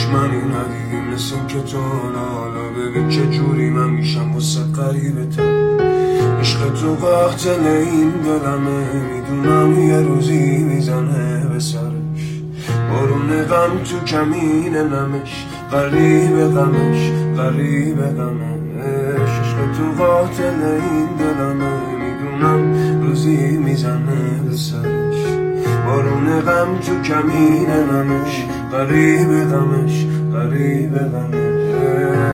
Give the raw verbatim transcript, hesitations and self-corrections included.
دشمنی ندیدی مثل که تو حالا ببین چه جوری من میشم واسه قریبه تو. عشق تو قاتل این دلمه، میدونم یه روزی میزنه به سرش بارون غم تو کمین نمش، غریب غمش غریب غمش. عشق تو قاتل این دلمه، میدونم روزی میزنه به سرش بارون غم تو کمین نمش، غریب غمش غریب غمش.